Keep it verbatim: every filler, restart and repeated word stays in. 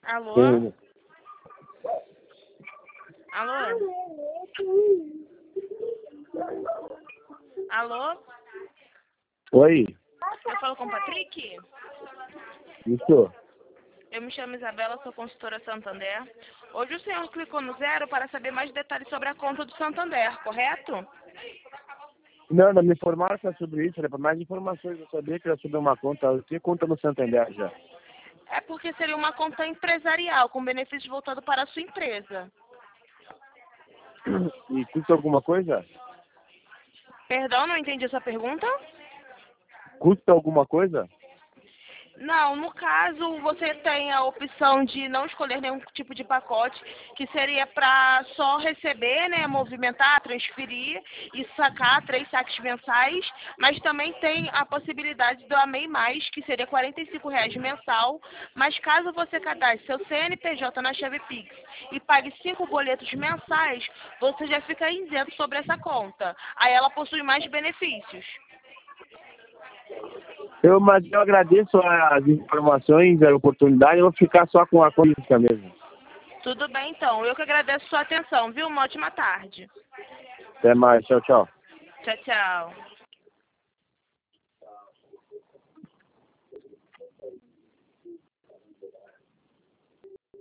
Alô? Sim. Alô? Alô? Oi, Eu falo com o Patrick? isso. Eu me chamo Isabela, sou consultora Santander. Hoje o senhor clicou no zero para saber mais detalhes sobre a conta do Santander, correto? Não, não me informaram só sobre isso, era para mais informações. Eu sabia que era sobre uma conta. Eu tinha conta no Santander já. É porque seria uma conta empresarial, com benefícios voltados para a sua empresa. E custa alguma coisa? Perdão, não entendi essa pergunta? Custa alguma coisa? Não, no caso, você tem a opção de não escolher nenhum tipo de pacote, que seria para só receber, né, movimentar, transferir e sacar três saques mensais, mas também tem a possibilidade do Amei Mais, que seria quarenta e cinco reais mensal, mas caso você cadastre seu C N P J na chave Pix e pague cinco boletos mensais, você já fica isento sobre essa conta. Aí ela possui mais benefícios. Eu, mas eu agradeço as informações, a oportunidade. Eu vou ficar só com a conta mesmo. Tudo bem, então. Eu que agradeço a sua atenção, viu? Uma ótima tarde. Até mais. Tchau, tchau. Tchau, tchau.